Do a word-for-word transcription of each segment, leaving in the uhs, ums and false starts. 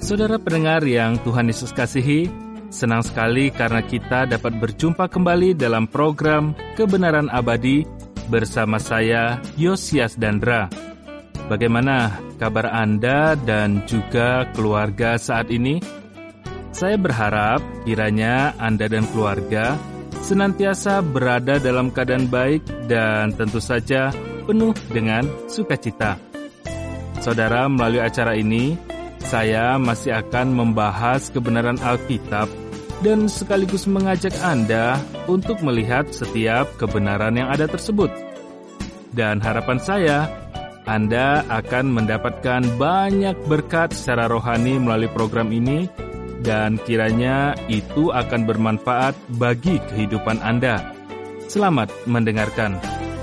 Saudara pendengar yang Tuhan Yesus kasihi, senang sekali karena kita dapat berjumpa kembali dalam program Kebenaran Abadi bersama saya, Yosias Dandra. Bagaimana kabar Anda dan juga keluarga saat ini? Saya berharap kiranya Anda dan keluarga senantiasa berada dalam keadaan baik dan tentu saja penuh dengan sukacita. Saudara, melalui acara ini, saya masih akan membahas kebenaran Alkitab dan sekaligus mengajak Anda untuk melihat setiap kebenaran yang ada tersebut. Dan harapan saya, Anda akan mendapatkan banyak berkat secara rohani melalui program ini, dan kiranya itu akan bermanfaat bagi kehidupan Anda. Selamat mendengarkan.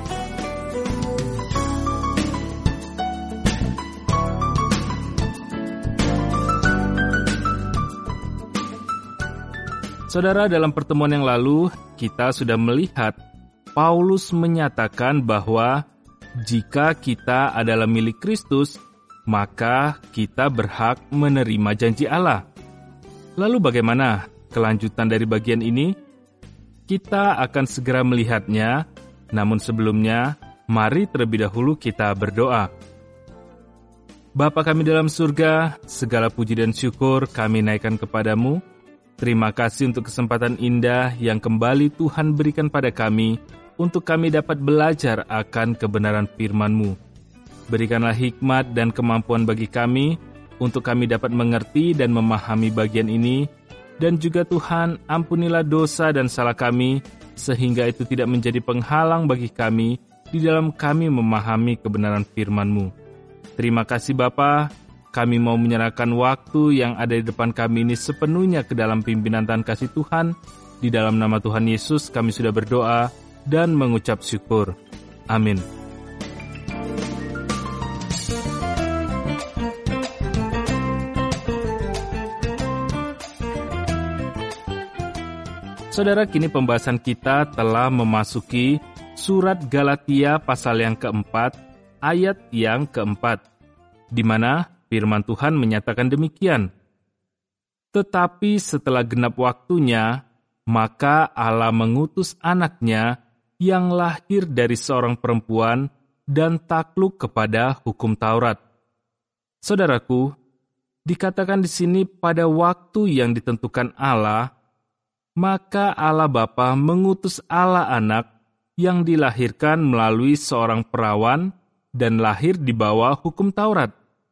Saudara, dalam pertemuan yang lalu, kita sudah melihat Paulus menyatakan bahwa jika kita adalah milik Kristus, maka kita berhak menerima janji Allah. Lalu bagaimana kelanjutan dari bagian ini? Kita akan segera melihatnya, namun sebelumnya, mari terlebih dahulu kita berdoa. Bapa kami dalam surga, segala puji dan syukur kami naikkan kepadamu. Terima kasih untuk kesempatan indah yang kembali Tuhan berikan pada kami untuk kami dapat belajar akan kebenaran firman-Mu. Berikanlah hikmat dan kemampuan bagi kami untuk kami dapat mengerti dan memahami bagian ini, dan juga Tuhan, ampunilah dosa dan salah kami sehingga itu tidak menjadi penghalang bagi kami di dalam kami memahami kebenaran firman-Mu. Terima kasih Bapa. Kami mau menyerahkan waktu yang ada di depan kami ini sepenuhnya ke dalam pimpinan dan kasih Tuhan. Di dalam nama Tuhan Yesus kami sudah berdoa dan mengucap syukur. Amin. Saudara, kini pembahasan kita telah memasuki surat Galatia pasal yang keempat, ayat yang keempat, di mana firman Tuhan menyatakan demikian. Tetapi setelah genap waktunya, maka Allah mengutus anaknya yang lahir dari seorang perempuan dan takluk kepada hukum Taurat. Saudaraku, dikatakan di sini pada waktu yang ditentukan Allah, maka Allah Bapa mengutus Allah Anak yang dilahirkan melalui seorang perawan dan lahir di bawah hukum Taurat.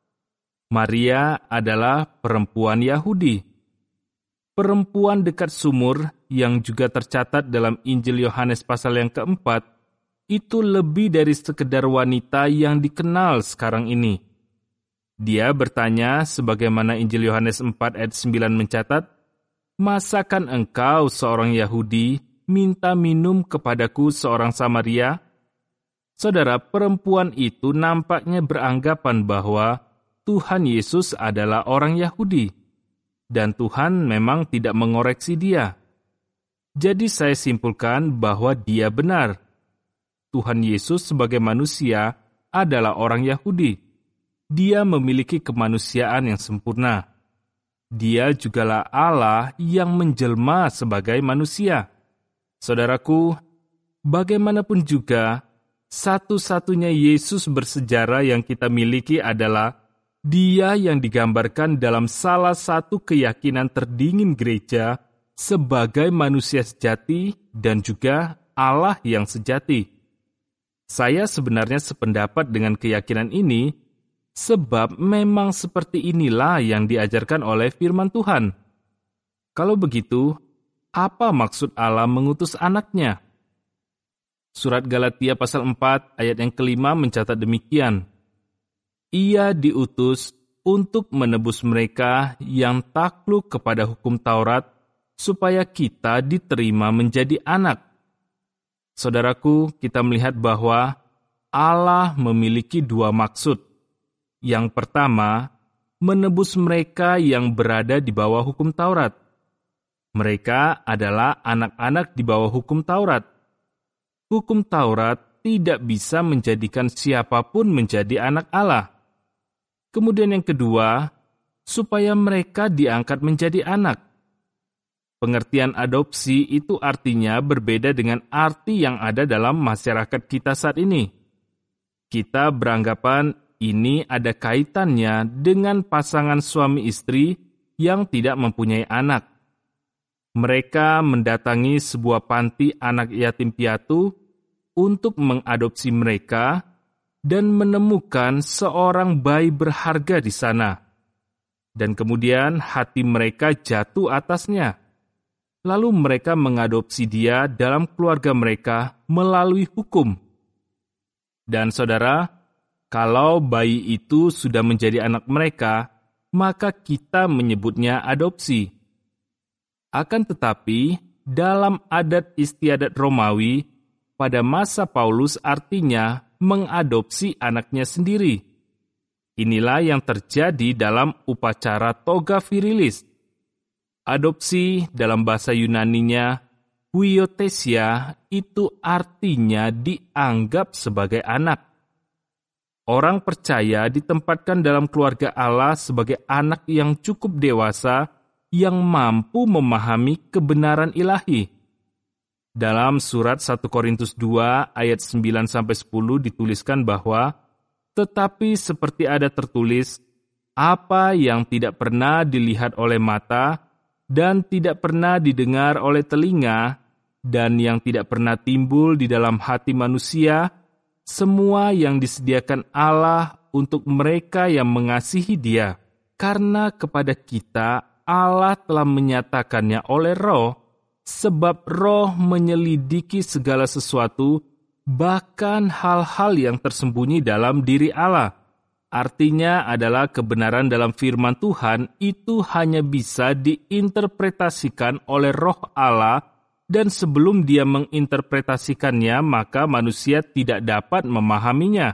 Maria adalah perempuan Yahudi. Perempuan dekat sumur yang juga tercatat dalam Injil Yohanes pasal yang keempat, itu lebih dari sekedar wanita yang dikenal sekarang ini. Dia bertanya sebagaimana Injil Yohanes empat ayat sembilan mencatat, "Masakan engkau seorang Yahudi minta minum kepadaku seorang Samaria?" Saudara, perempuan itu nampaknya beranggapan bahwa Tuhan Yesus adalah orang Yahudi, dan Tuhan memang tidak mengoreksi dia. Jadi saya simpulkan bahwa dia benar. Tuhan Yesus sebagai manusia adalah orang Yahudi. Dia memiliki kemanusiaan yang sempurna. Dia jugalah Allah yang menjelma sebagai manusia. Saudaraku, bagaimanapun juga, satu-satunya Yesus bersejarah yang kita miliki adalah Dia yang digambarkan dalam salah satu keyakinan terdingin gereja sebagai manusia sejati dan juga Allah yang sejati. Saya sebenarnya sependapat dengan keyakinan ini, sebab memang seperti inilah yang diajarkan oleh firman Tuhan. Kalau begitu, apa maksud Allah mengutus anaknya? Surat Galatia pasal empat ayat yang kelima mencatat demikian. Ia diutus untuk menebus mereka yang takluk kepada hukum Taurat, supaya kita diterima menjadi anak. Saudaraku, kita melihat bahwa Allah memiliki dua maksud. Yang pertama, menebus mereka yang berada di bawah hukum Taurat. Mereka adalah anak-anak di bawah hukum Taurat. Hukum Taurat tidak bisa menjadikan siapapun menjadi anak Allah. Kemudian yang kedua, supaya mereka diangkat menjadi anak. Pengertian adopsi itu artinya berbeda dengan arti yang ada dalam masyarakat kita saat ini. Kita beranggapan ini ada kaitannya dengan pasangan suami istri yang tidak mempunyai anak. Mereka mendatangi sebuah panti anak yatim piatu untuk mengadopsi mereka dan menemukan seorang bayi berharga di sana. Dan kemudian hati mereka jatuh atasnya. Lalu mereka mengadopsi dia dalam keluarga mereka melalui hukum. Dan saudara, kalau bayi itu sudah menjadi anak mereka, maka kita menyebutnya adopsi. Akan tetapi, dalam adat istiadat Romawi, pada masa Paulus artinya mengadopsi anaknya sendiri. Inilah yang terjadi dalam upacara toga virilis. Adopsi dalam bahasa Yunaninya, huiothesia, itu artinya dianggap sebagai anak. Orang percaya ditempatkan dalam keluarga Allah sebagai anak yang cukup dewasa, yang mampu memahami kebenaran ilahi. Dalam surat satu Korintus dua ayat sembilan sampai sepuluh dituliskan bahwa, tetapi seperti ada tertulis, apa yang tidak pernah dilihat oleh mata, dan tidak pernah didengar oleh telinga, dan yang tidak pernah timbul di dalam hati manusia, semua yang disediakan Allah untuk mereka yang mengasihi Dia. Karena kepada kita Allah telah menyatakannya oleh Roh, sebab Roh menyelidiki segala sesuatu, bahkan hal-hal yang tersembunyi dalam diri Allah. Artinya adalah kebenaran dalam firman Tuhan itu hanya bisa diinterpretasikan oleh Roh Allah, dan sebelum Dia menginterpretasikannya, maka manusia tidak dapat memahaminya.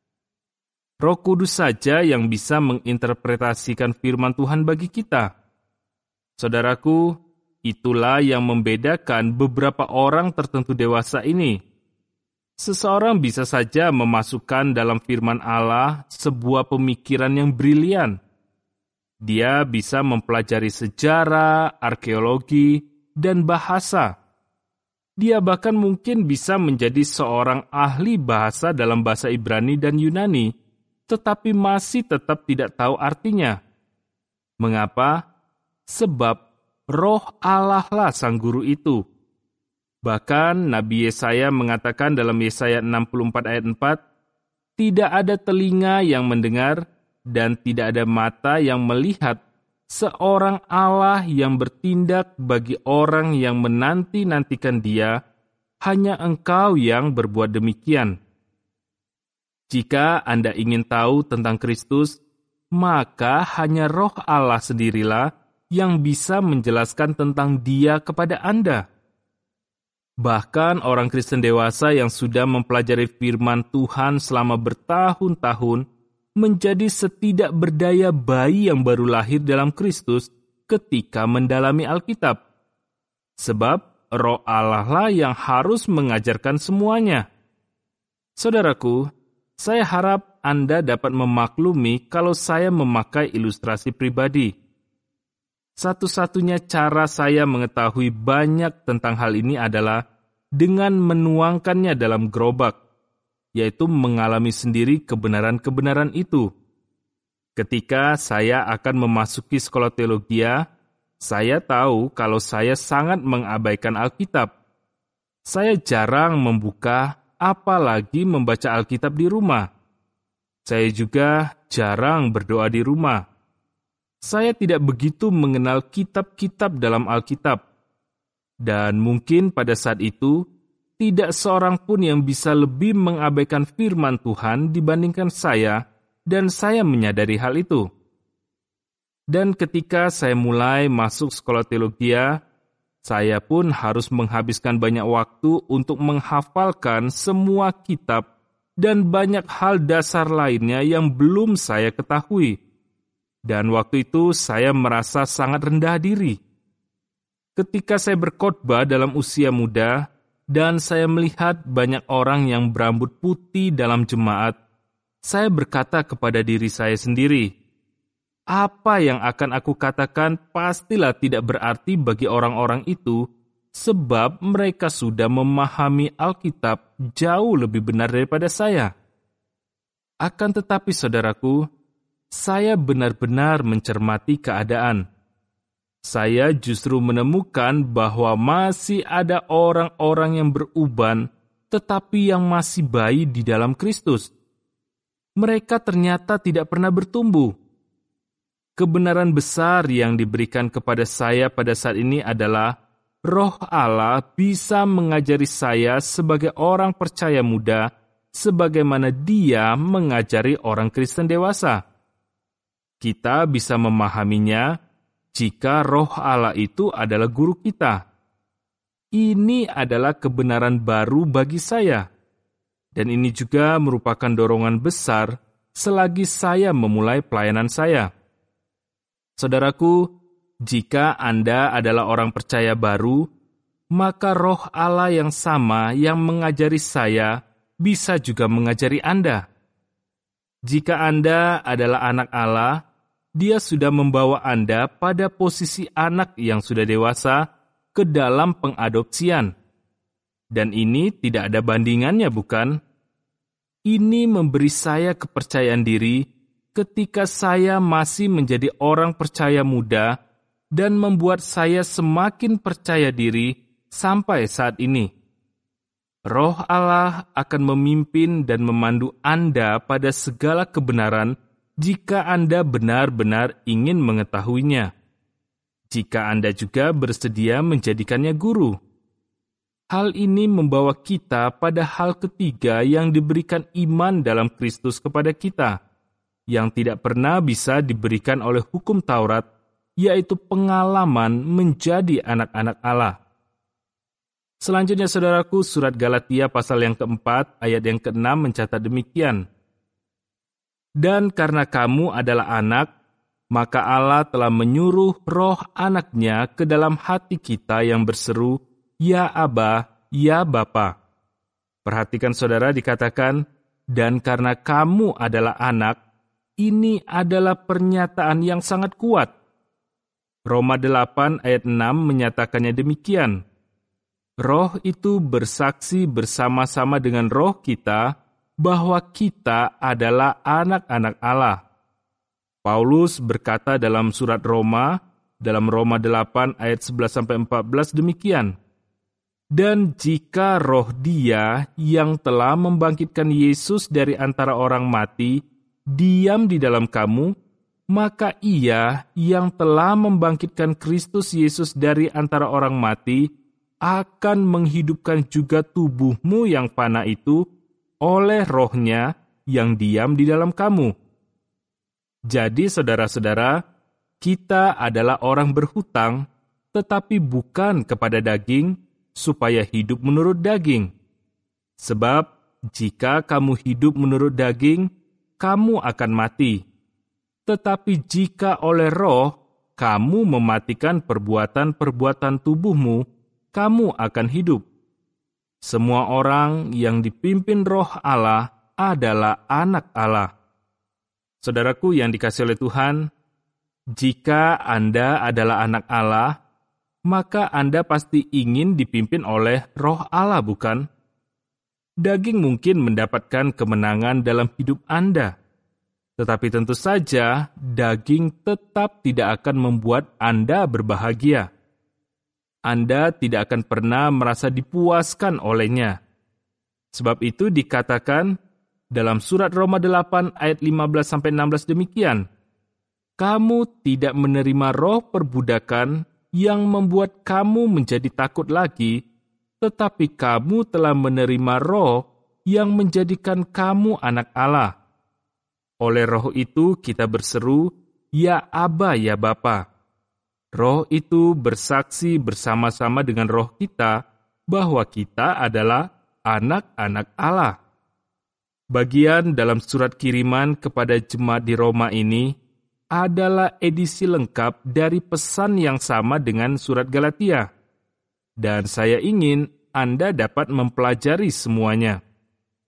Roh Kudus saja yang bisa menginterpretasikan firman Tuhan bagi kita. Saudaraku, itulah yang membedakan beberapa orang tertentu dewasa ini. Seseorang bisa saja memasukkan dalam firman Allah sebuah pemikiran yang brilian. Dia bisa mempelajari sejarah, arkeologi, dan bahasa. Dia bahkan mungkin bisa menjadi seorang ahli bahasa dalam bahasa Ibrani dan Yunani, tetapi masih tetap tidak tahu artinya. Mengapa? Sebab Roh Allah lah sang guru itu. Bahkan Nabi Yesaya mengatakan dalam Yesaya enam puluh empat ayat empat, tidak ada telinga yang mendengar dan tidak ada mata yang melihat seorang Allah yang bertindak bagi orang yang menanti-nantikan Dia, hanya Engkau yang berbuat demikian. Jika Anda ingin tahu tentang Kristus, maka hanya Roh Allah sendirilah yang bisa menjelaskan tentang Dia kepada Anda. Bahkan orang Kristen dewasa yang sudah mempelajari firman Tuhan selama bertahun-tahun menjadi setidak berdaya bayi yang baru lahir dalam Kristus ketika mendalami Alkitab. Sebab Roh Allah lah yang harus mengajarkan semuanya. Saudaraku, saya harap Anda dapat memaklumi kalau saya memakai ilustrasi pribadi. Satu-satunya cara saya mengetahui banyak tentang hal ini adalah dengan menuangkannya dalam gerobak, yaitu mengalami sendiri kebenaran-kebenaran itu. Ketika saya akan memasuki sekolah teologia, saya tahu kalau saya sangat mengabaikan Alkitab. Saya jarang membuka, apalagi membaca Alkitab di rumah. Saya juga jarang berdoa di rumah. Saya tidak begitu mengenal kitab-kitab dalam Alkitab. Dan mungkin pada saat itu, tidak seorang pun yang bisa lebih mengabaikan firman Tuhan dibandingkan saya, dan saya menyadari hal itu. Dan ketika saya mulai masuk sekolah teologia, saya pun harus menghabiskan banyak waktu untuk menghafalkan semua kitab dan banyak hal dasar lainnya yang belum saya ketahui. Dan waktu itu saya merasa sangat rendah diri. Ketika saya berkhotbah dalam usia muda, dan saya melihat banyak orang yang berambut putih dalam jemaat, saya berkata kepada diri saya sendiri, apa yang akan aku katakan pastilah tidak berarti bagi orang-orang itu, sebab mereka sudah memahami Alkitab jauh lebih benar daripada saya. Akan tetapi, saudaraku, saya benar-benar mencermati keadaan. Saya justru menemukan bahwa masih ada orang-orang yang beruban, tetapi yang masih bayi di dalam Kristus. Mereka ternyata tidak pernah bertumbuh. Kebenaran besar yang diberikan kepada saya pada saat ini adalah Roh Allah bisa mengajari saya sebagai orang percaya muda, sebagaimana Dia mengajari orang Kristen dewasa. Kita bisa memahaminya jika Roh Allah itu adalah guru kita. Ini adalah kebenaran baru bagi saya, dan ini juga merupakan dorongan besar selagi saya memulai pelayanan saya. Saudaraku, jika Anda adalah orang percaya baru, maka Roh Allah yang sama yang mengajari saya bisa juga mengajari Anda. Jika Anda adalah anak Allah, Dia sudah membawa Anda pada posisi anak yang sudah dewasa ke dalam pengadopsian. Dan ini tidak ada bandingannya, bukan? Ini memberi saya kepercayaan diri ketika saya masih menjadi orang percaya muda dan membuat saya semakin percaya diri sampai saat ini. Roh Allah akan memimpin dan memandu Anda pada segala kebenaran jika Anda benar-benar ingin mengetahuinya. Jika Anda juga bersedia menjadikannya guru. Hal ini membawa kita pada hal ketiga yang diberikan iman dalam Kristus kepada kita, yang tidak pernah bisa diberikan oleh hukum Taurat, yaitu pengalaman menjadi anak-anak Allah. Selanjutnya, saudaraku, surat Galatia pasal yang keempat, ayat yang keenam mencatat demikian. Dan karena kamu adalah anak, maka Allah telah menyuruh roh anaknya ke dalam hati kita yang berseru, Ya Aba, Ya Bapa. Perhatikan saudara, dikatakan, dan karena kamu adalah anak, ini adalah pernyataan yang sangat kuat. Roma delapan ayat enam menyatakannya demikian. Roh itu bersaksi bersama-sama dengan roh kita bahwa kita adalah anak-anak Allah. Paulus berkata dalam surat Roma, dalam Roma delapan ayat sebelas sampai empat belas demikian. Dan jika roh Dia yang telah membangkitkan Yesus dari antara orang mati diam di dalam kamu, maka Ia yang telah membangkitkan Kristus Yesus dari antara orang mati akan menghidupkan juga tubuhmu yang fana itu oleh Roh-Nya yang diam di dalam kamu. Jadi, saudara-saudara, kita adalah orang berhutang, tetapi bukan kepada daging, supaya hidup menurut daging. Sebab, jika kamu hidup menurut daging, kamu akan mati. Tetapi jika oleh roh, kamu mematikan perbuatan-perbuatan tubuhmu, kamu akan hidup. Semua orang yang dipimpin roh Allah adalah anak Allah. Saudaraku yang dikasihi oleh Tuhan, jika Anda adalah anak Allah, maka Anda pasti ingin dipimpin oleh roh Allah, bukan? Daging mungkin mendapatkan kemenangan dalam hidup Anda. Tetapi tentu saja, daging tetap tidak akan membuat Anda berbahagia. Anda tidak akan pernah merasa dipuaskan olehnya. Sebab itu dikatakan dalam surat Roma delapan ayat lima belas sampai enam belas demikian. Kamu tidak menerima roh perbudakan yang membuat kamu menjadi takut lagi, tetapi kamu telah menerima roh yang menjadikan kamu anak Allah. Oleh roh itu kita berseru, Ya Aba, Ya Bapa. Roh itu bersaksi bersama-sama dengan roh kita bahwa kita adalah anak-anak Allah. Bagian dalam surat kiriman kepada jemaat di Roma ini adalah edisi lengkap dari pesan yang sama dengan surat Galatia. Dan saya ingin Anda dapat mempelajari semuanya.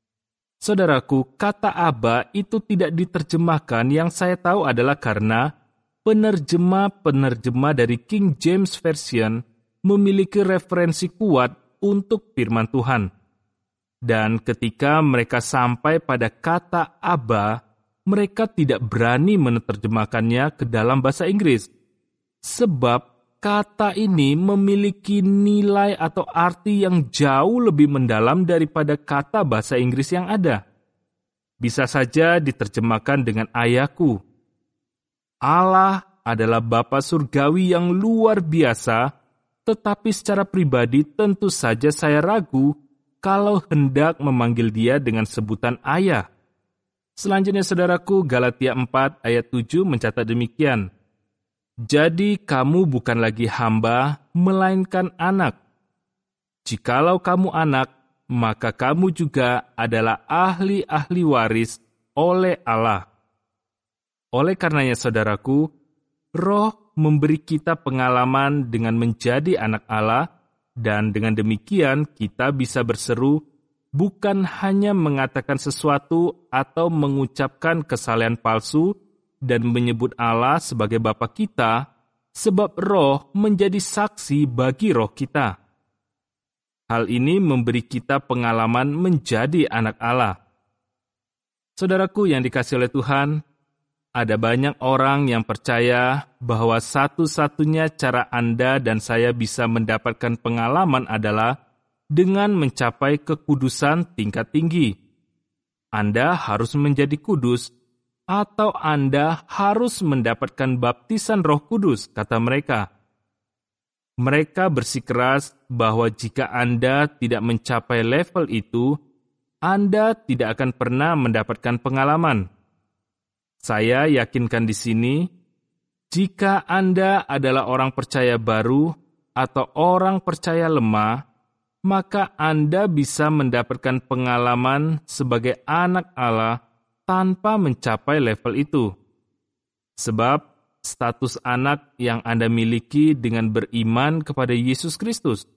Saudaraku, kata Aba itu tidak diterjemahkan yang saya tahu adalah karena penerjemah-penerjemah dari King James Version memiliki referensi kuat untuk firman Tuhan. Dan ketika mereka sampai pada kata Aba, mereka tidak berani menerjemahkannya ke dalam bahasa Inggris. Sebab kata ini memiliki nilai atau arti yang jauh lebih mendalam daripada kata bahasa Inggris yang ada. Bisa saja diterjemahkan dengan ayahku. Allah adalah Bapa surgawi yang luar biasa, tetapi secara pribadi tentu saja saya ragu kalau hendak memanggil dia dengan sebutan ayah. Selanjutnya saudaraku, Galatia empat ayat tujuh mencatat demikian. Jadi kamu bukan lagi hamba, melainkan anak. Jikalau kamu anak, maka kamu juga adalah ahli-ahli waris oleh Allah. Oleh karenanya saudaraku, Roh memberi kita pengalaman dengan menjadi anak Allah, dan dengan demikian kita bisa berseru, bukan hanya mengatakan sesuatu atau mengucapkan kesalehan palsu, dan menyebut Allah sebagai Bapa kita, sebab Roh menjadi saksi bagi roh kita. Hal ini memberi kita pengalaman menjadi anak Allah. Saudaraku yang dikasihi oleh Tuhan, ada banyak orang yang percaya bahwa satu-satunya cara Anda dan saya bisa mendapatkan pengalaman adalah dengan mencapai kekudusan tingkat tinggi. Anda harus menjadi kudus, atau Anda harus mendapatkan baptisan Roh Kudus, kata mereka. Mereka bersikeras bahwa jika Anda tidak mencapai level itu, Anda tidak akan pernah mendapatkan pengalaman. Saya yakinkan di sini, jika Anda adalah orang percaya baru atau orang percaya lemah, maka Anda bisa mendapatkan pengalaman sebagai anak Allah tanpa mencapai level itu. Sebab status anak yang Anda miliki dengan beriman kepada Yesus Kristus.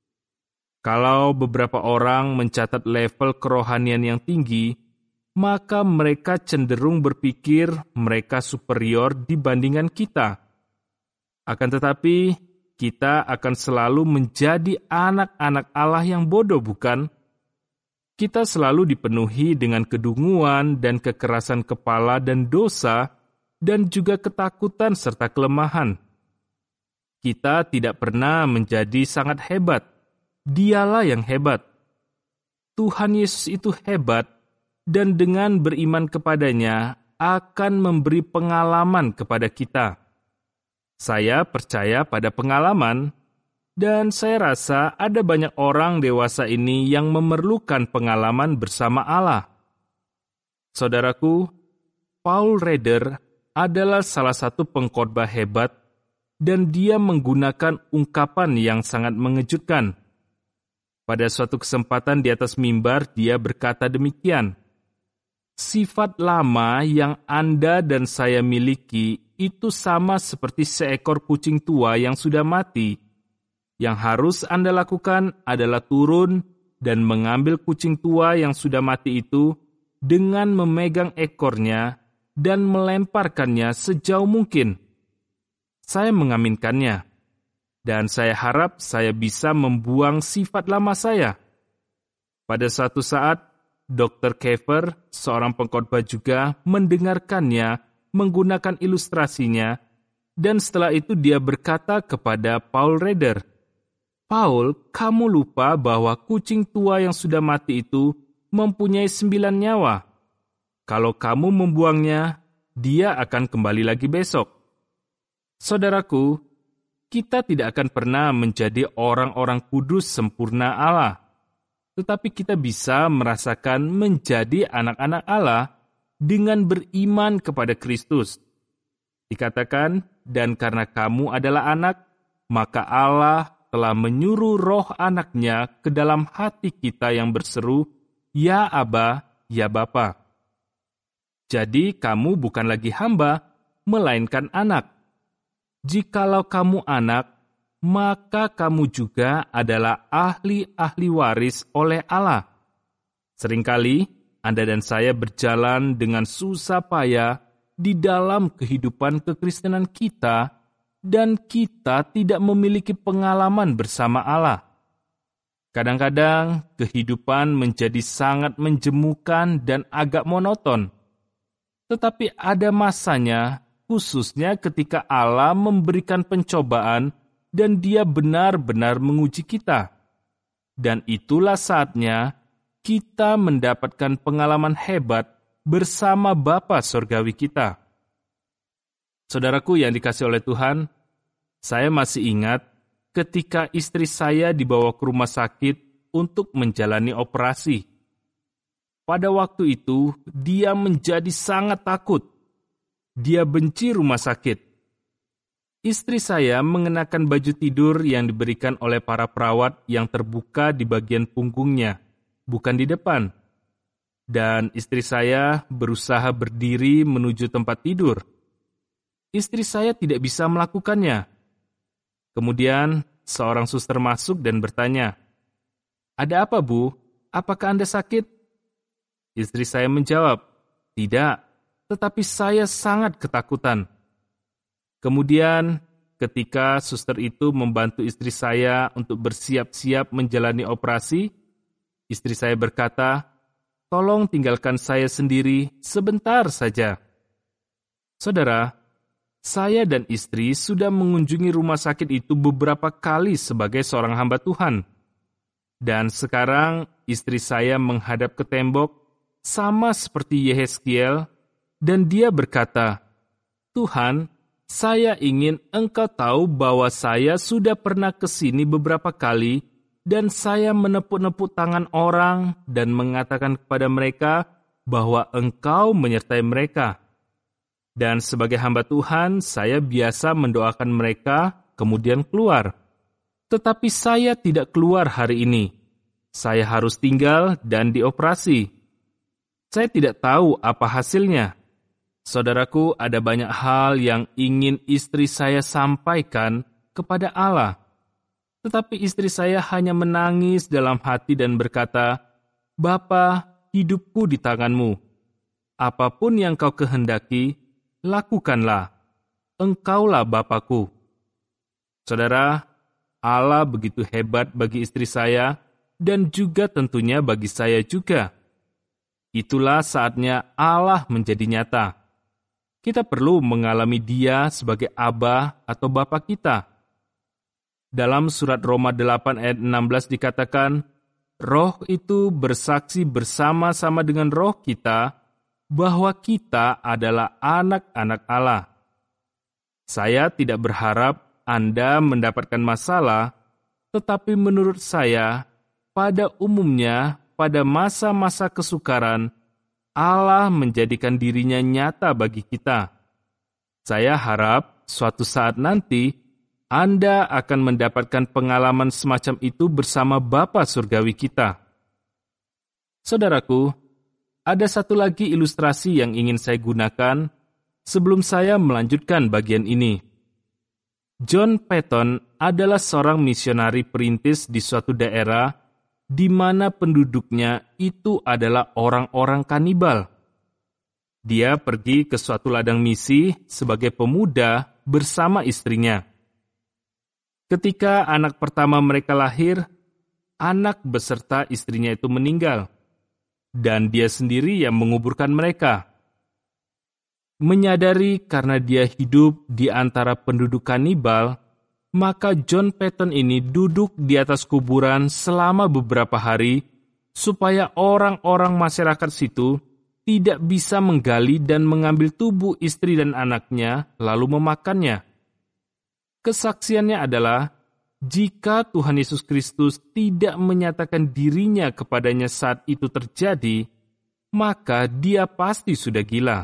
Kalau beberapa orang mencatat level kerohanian yang tinggi, maka mereka cenderung berpikir mereka superior dibandingkan kita. Akan tetapi, kita akan selalu menjadi anak-anak Allah yang bodoh, bukan? Kita selalu dipenuhi dengan kedunguan dan kekerasan kepala dan dosa, dan juga ketakutan serta kelemahan. Kita tidak pernah menjadi sangat hebat. Dialah yang hebat. Tuhan Yesus itu hebat, dan dengan beriman kepadanya akan memberi pengalaman kepada kita. Saya percaya pada pengalaman, dan saya rasa ada banyak orang dewasa ini yang memerlukan pengalaman bersama Allah. Saudaraku, Paul Rader adalah salah satu pengkhotbah hebat, dan dia menggunakan ungkapan yang sangat mengejutkan. Pada suatu kesempatan di atas mimbar, dia berkata demikian, "Sifat lama yang Anda dan saya miliki itu sama seperti seekor kucing tua yang sudah mati. Yang harus Anda lakukan adalah turun dan mengambil kucing tua yang sudah mati itu dengan memegang ekornya dan melemparkannya sejauh mungkin." Saya mengaminkannya, dan saya harap saya bisa membuang sifat lama saya. Pada suatu saat, dokter Kefer, seorang pengkhotbah juga, mendengarkannya menggunakan ilustrasinya, dan setelah itu dia berkata kepada Paul Rader, "Paul, kamu lupa bahwa kucing tua yang sudah mati itu mempunyai sembilan nyawa. Kalau kamu membuangnya, dia akan kembali lagi besok." Saudaraku, kita tidak akan pernah menjadi orang-orang kudus sempurna Allah, tetapi kita bisa merasakan menjadi anak-anak Allah dengan beriman kepada Kristus. Dikatakan, "Dan karena kamu adalah anak, maka Allah telah menyuruh roh anaknya ke dalam hati kita yang berseru, 'Ya Aba, ya Bapa.' Jadi kamu bukan lagi hamba, melainkan anak. Jikalau kamu anak, maka kamu juga adalah ahli-ahli waris oleh Allah." Seringkali Anda dan saya berjalan dengan susah payah di dalam kehidupan kekristenan kita, dan kita tidak memiliki pengalaman bersama Allah. Kadang-kadang kehidupan menjadi sangat menjemukan dan agak monoton. Tetapi ada masanya, khususnya ketika Allah memberikan pencobaan dan Dia benar-benar menguji kita. Dan itulah saatnya kita mendapatkan pengalaman hebat bersama Bapa Surgawi kita. Saudaraku yang dikasihi oleh Tuhan, saya masih ingat ketika istri saya dibawa ke rumah sakit untuk menjalani operasi. Pada waktu itu, dia menjadi sangat takut. Dia benci rumah sakit. Istri saya mengenakan baju tidur yang diberikan oleh para perawat yang terbuka di bagian punggungnya, bukan di depan. Dan istri saya berusaha berdiri menuju tempat tidur. Istri saya tidak bisa melakukannya. Kemudian, seorang suster masuk dan bertanya, "Ada apa, Bu? Apakah Anda sakit?" Istri saya menjawab, "Tidak, tetapi saya sangat ketakutan." Kemudian, ketika suster itu membantu istri saya untuk bersiap-siap menjalani operasi, istri saya berkata, "Tolong tinggalkan saya sendiri sebentar saja." Saudara, saya dan istri sudah mengunjungi rumah sakit itu beberapa kali sebagai seorang hamba Tuhan. Dan sekarang istri saya menghadap ke tembok sama seperti Yehezkiel, dan dia berkata, "Tuhan, saya ingin Engkau tahu bahwa saya sudah pernah ke sini beberapa kali dan saya menepuk-nepuk tangan orang dan mengatakan kepada mereka bahwa Engkau menyertai mereka. Dan sebagai hamba Tuhan, saya biasa mendoakan mereka kemudian keluar. Tetapi saya tidak keluar hari ini. Saya harus tinggal dan dioperasi. Saya tidak tahu apa hasilnya." Saudaraku, ada banyak hal yang ingin istri saya sampaikan kepada Allah. Tetapi istri saya hanya menangis dalam hati dan berkata, "Bapa, hidupku di tanganmu. Apapun yang kau kehendaki, lakukanlah. Engkaulah Bapakku." Saudara, Allah begitu hebat bagi istri saya dan juga tentunya bagi saya juga. Itulah saatnya Allah menjadi nyata. Kita perlu mengalami Dia sebagai Aba atau Bapa kita. Dalam surat Roma delapan ayat enam belas dikatakan, "Roh itu bersaksi bersama-sama dengan roh kita bahwa kita adalah anak-anak Allah." Saya tidak berharap Anda mendapatkan masalah, tetapi menurut saya, pada umumnya, pada masa-masa kesukaran, Allah menjadikan dirinya nyata bagi kita. Saya harap suatu saat nanti Anda akan mendapatkan pengalaman semacam itu bersama Bapa Surgawi kita. Saudaraku, ada satu lagi ilustrasi yang ingin saya gunakan sebelum saya melanjutkan bagian ini. John Paton adalah seorang misionari perintis di suatu daerah di mana penduduknya itu adalah orang-orang kanibal. Dia pergi ke suatu ladang misi sebagai pemuda bersama istrinya. Ketika anak pertama mereka lahir, anak beserta istrinya itu meninggal, dan dia sendiri yang menguburkan mereka. Menyadari karena dia hidup di antara penduduk kanibal, maka John Paton ini duduk di atas kuburan selama beberapa hari supaya orang-orang masyarakat situ tidak bisa menggali dan mengambil tubuh istri dan anaknya lalu memakannya. Kesaksiannya adalah, jika Tuhan Yesus Kristus tidak menyatakan dirinya kepadanya saat itu terjadi, maka dia pasti sudah gila.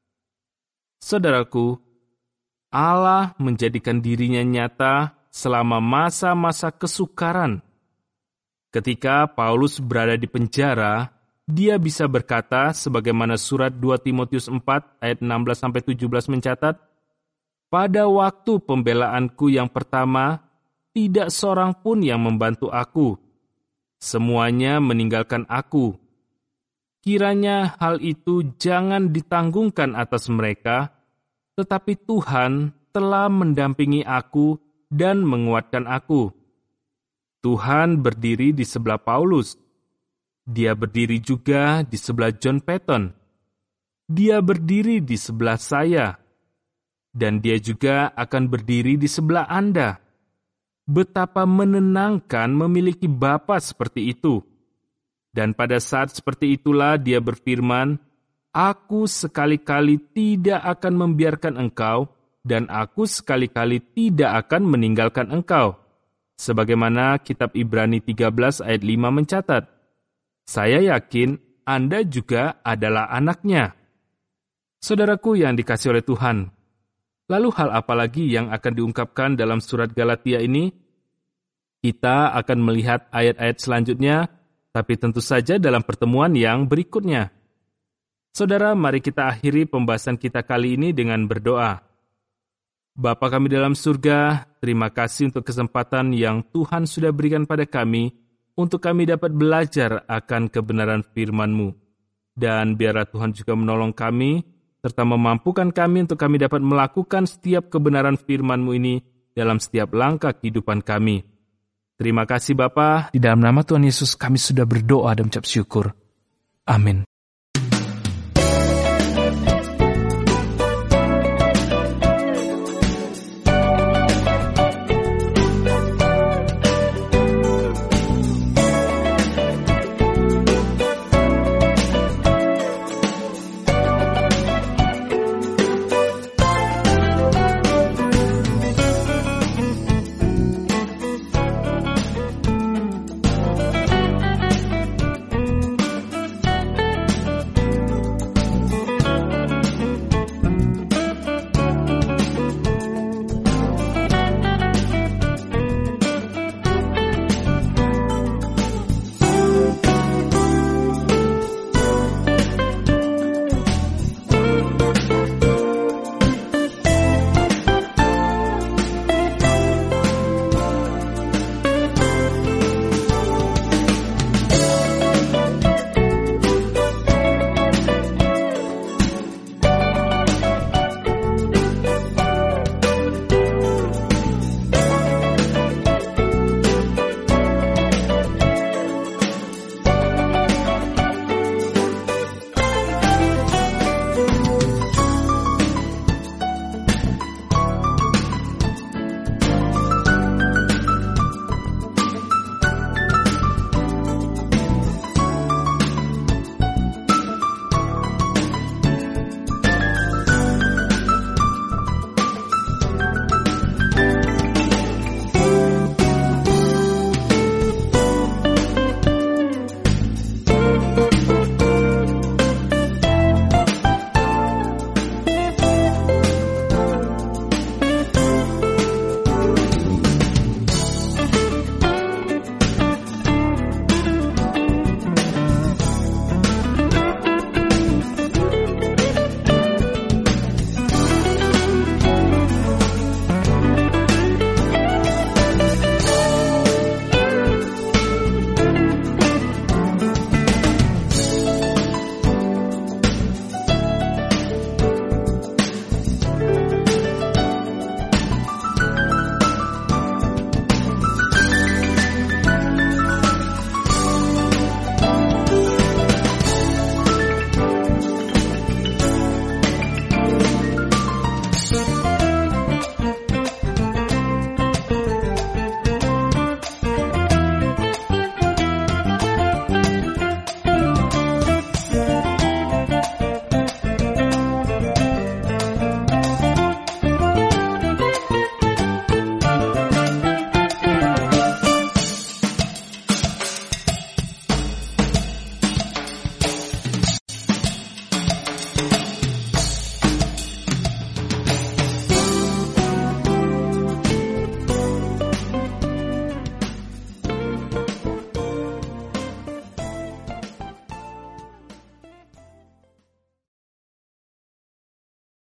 Saudaraku, Allah menjadikan dirinya nyata selama masa-masa kesukaran. Ketika Paulus berada di penjara, dia bisa berkata sebagaimana surat dua Timotius empat ayat enam belas sampai tujuh belas mencatat, "Pada waktu pembelaanku yang pertama, tidak seorang pun yang membantu aku. Semuanya meninggalkan aku. kiranya hal itu jangan ditanggungkan atas mereka, tetapi Tuhan telah mendampingi aku dan menguatkan aku. Tuhan berdiri di sebelah Paulus. Dia berdiri juga di sebelah John Paton. Dia berdiri di sebelah saya. Dan dia juga akan berdiri di sebelah Anda. Betapa menenangkan memiliki Bapa seperti itu. Dan pada saat seperti itulah dia berfirman, "Aku sekali-kali tidak akan membiarkan engkau, dan aku sekali-kali tidak akan meninggalkan engkau." Sebagaimana kitab Ibrani tiga belas ayat lima mencatat, saya yakin Anda juga adalah anaknya. Saudaraku yang dikasihi oleh Tuhan, lalu hal apa lagi yang akan diungkapkan dalam surat Galatia ini? Kita akan melihat ayat-ayat selanjutnya, tapi tentu saja dalam pertemuan yang berikutnya. Saudara, mari kita akhiri pembahasan kita kali ini dengan berdoa. Bapa kami dalam surga, terima kasih untuk kesempatan yang Tuhan sudah berikan pada kami, untuk kami dapat belajar akan kebenaran firman-Mu. Dan biarlah Tuhan juga menolong kami, serta memampukan kami untuk kami dapat melakukan setiap kebenaran firman-Mu ini dalam setiap langkah kehidupan kami. Terima kasih Bapa, di dalam nama Tuhan Yesus kami sudah berdoa dan ucap syukur. Amin.